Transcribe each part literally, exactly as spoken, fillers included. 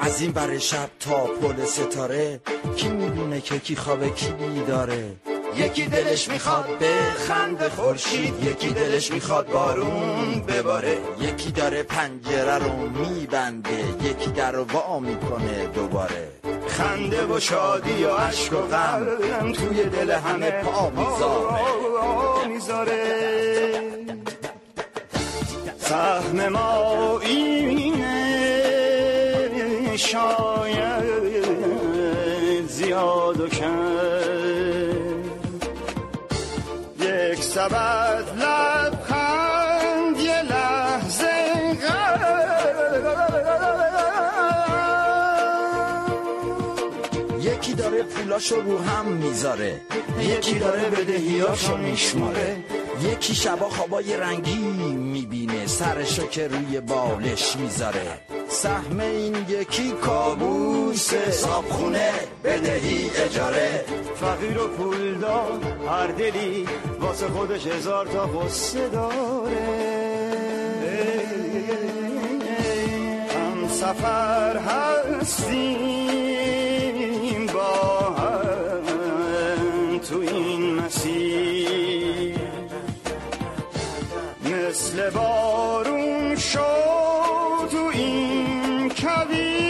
از این بر شب تا پل ستاره، کی میدونه که کی خوابه کی بیداره. یکی دلش میخواد به خند خورشید، یکی دلش میخواد بارون بباره. یکی داره پنجره رو میبنده، یکی در رو وا میکنه دوباره. خنده و شادی و عشق و غم توی دل همه پا میذاره. سهم ما اینه شاید زیاد و کم، یک سبد لبخند یه لحظه غم. یکی داره پولاشو رو هم میذاره، یکی داره بدهیاشو میشماره. یکی شبا خوابای رنگی میبینه، سرشو که روی بالش میذاره. سهم این یکی کابوسه، صابخونه بدهی اجاره. فقیر و پولدار هر دلی واسه خودش هزار تا غصه داره. هم سفر هستیم با هم تو این مسیر، مثل بارون شد تو این کویر.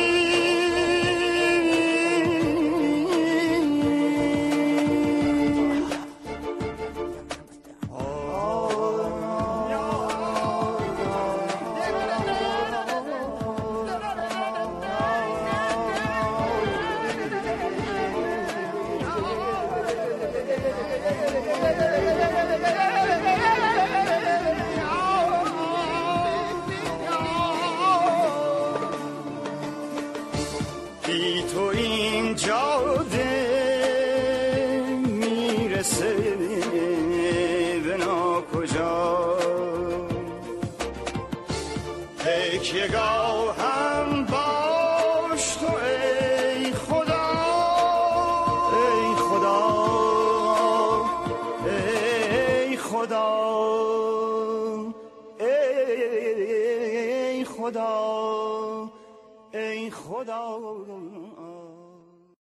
بی تو این جاده میرسه به ناکجا. تکیه‌گاه هم باش تو ای خدا، ای خدا، ای خدا، ای خدا، ای خدا.